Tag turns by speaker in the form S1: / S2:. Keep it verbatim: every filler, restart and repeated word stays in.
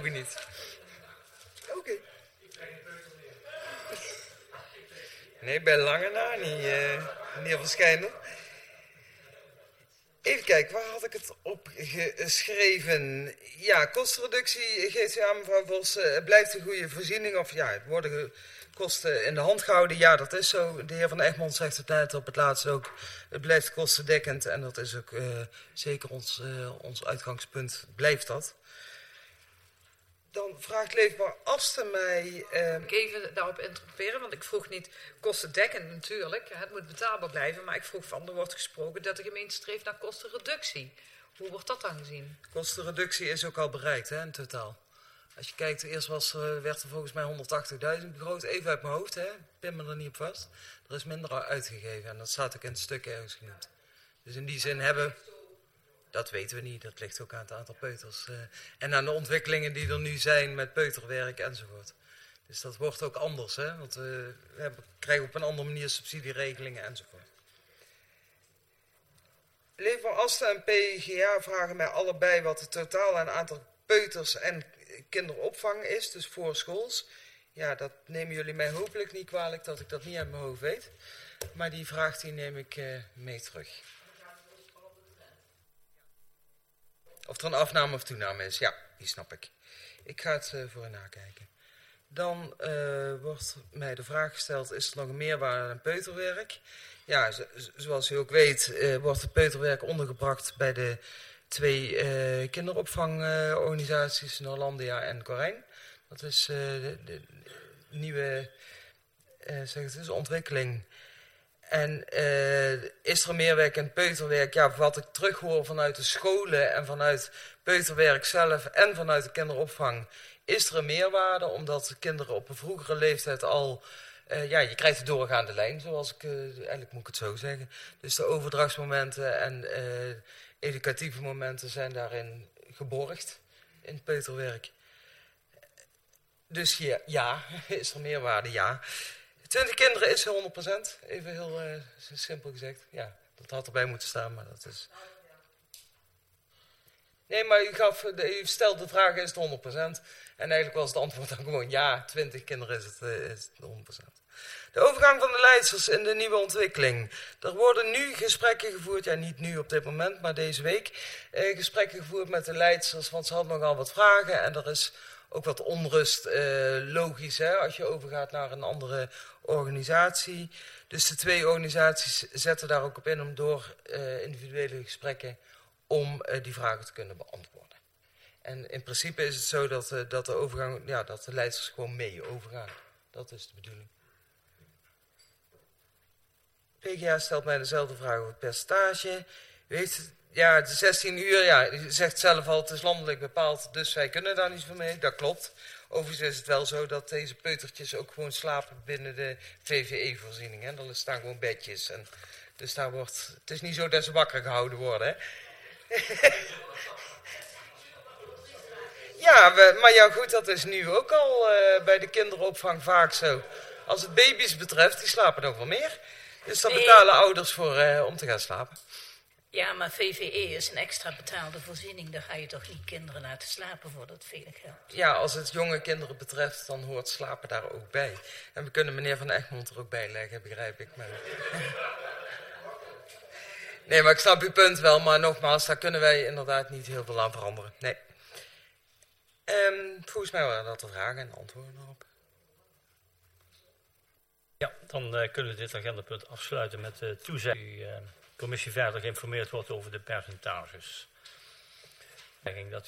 S1: ik niet. Oké. Okay. Nee, bij lange na niet, uh, niet verschijnen. Even kijken, waar had ik het op geschreven? Ja, kostenreductie geeft u aan, mevrouw Vos. Uh, blijft een goede voorziening of ja, het worden kosten in de hand gehouden? Ja, dat is zo. De heer Van Egmond zegt het net op het laatst ook. Het blijft kostendekkend en dat is ook uh, zeker ons, uh, ons uitgangspunt. Blijft dat. Dan vraagt Leefbaar Asten mij... Uh...
S2: Ik even daarop interrumperen, want ik vroeg niet kostendekkend natuurlijk. Het moet betaalbaar blijven, maar ik vroeg van, er wordt gesproken dat de gemeente streeft naar kostenreductie. Hoe wordt dat dan gezien?
S1: Kostenreductie is ook al bereikt, hè, in totaal. Als je kijkt, eerst was, uh, werd er volgens mij honderdtachtigduizend begroot, even uit mijn hoofd, hè, pin me er niet op vast. Er is minder uitgegeven en dat staat ook in het stuk ergens genoemd. Dus in die zin hebben... Dat weten we niet, dat ligt ook aan het aantal peuters. Uh, en aan de ontwikkelingen die er nu zijn met peuterwerk enzovoort. Dus dat wordt ook anders, hè? Want uh, we hebben, krijgen op een andere manier subsidieregelingen enzovoort. Leefbaar Asten en P G A vragen mij allebei wat het totaal aan aantal peuters en kinderopvang is, dus voorschools. Ja, dat nemen jullie mij hopelijk niet kwalijk dat ik dat niet uit mijn hoofd weet. Maar die vraag die neem ik uh, mee terug. Of er een afname of toename is, ja, die snap ik. Ik ga het uh, voor u nakijken. Dan uh, wordt mij de vraag gesteld, is er nog een meerwaarde aan peuterwerk? Ja, zo, zoals u ook weet, uh, wordt het peuterwerk ondergebracht bij de twee uh, kinderopvangorganisaties, uh, Norlandia en Corijn. Dat is uh, de, de nieuwe uh, zeg het eens, ontwikkeling. En uh, is er meer werk in peuterwerk? Ja, wat ik terughoor vanuit de scholen en vanuit peuterwerk zelf en vanuit de kinderopvang, is er een meerwaarde, omdat de kinderen op een vroegere leeftijd al, uh, ja, je krijgt de doorgaande lijn, zoals ik, uh, eigenlijk moet ik het zo zeggen. Dus de overdrachtsmomenten en uh, educatieve momenten zijn daarin geborgd in het peuterwerk. Dus ja, ja, is er meerwaarde? Ja. twintig kinderen is honderd procent, even heel uh, simpel gezegd. Ja, dat had erbij moeten staan, maar dat is... Nee, maar u, gaf, u stelde de vraag, is het honderd procent? En eigenlijk was het antwoord dan gewoon ja, twintig kinderen is het, uh, is het honderd procent. De overgang van de leidsters in de nieuwe ontwikkeling. Er worden nu gesprekken gevoerd, ja niet nu op dit moment, maar deze week. Uh, gesprekken gevoerd met de leidsters, want ze hadden nogal wat vragen en er is... Ook wat onrust, uh, logisch, hè, als je overgaat naar een andere organisatie. Dus de twee organisaties zetten daar ook op in om door uh, individuele gesprekken om uh, die vragen te kunnen beantwoorden. En in principe is het zo dat, uh, dat de overgang, ja, dat de leidsters gewoon mee overgaan. Dat is de bedoeling. P G A stelt mij dezelfde vraag over het percentage. U heeft... Ja, de zestien uur, ja, u zegt zelf al, het is landelijk bepaald, dus wij kunnen daar niet van mee. Dat klopt. Overigens is het wel zo dat deze peutertjes ook gewoon slapen binnen de V V E-voorziening. Hè. Er staan gewoon bedjes. En dus daar wordt, het is niet zo dat ze wakker gehouden worden. Hè. Ja, we, maar ja goed, dat is nu ook al uh, bij de kinderopvang vaak zo. Als het baby's betreft, die slapen nog wel meer. Dus dan betalen ouders voor uh, om te gaan slapen.
S3: Ja, maar V V E is een extra betaalde voorziening. Daar ga je toch niet kinderen laten slapen voor dat vele geld?
S1: Ja, als het jonge kinderen betreft, dan hoort slapen daar ook bij. En we kunnen meneer Van Egmond er ook bij leggen, begrijp ik. Maar... Nee, maar ik snap uw punt wel. Maar nogmaals, daar kunnen wij inderdaad niet heel veel aan veranderen. Nee. Um, volgens mij waren dat de vragen en antwoorden erop.
S4: Ja, dan uh, kunnen we dit agendapunt afsluiten met de toezegging. Uh, commissie verder geïnformeerd wordt over de percentages. Dat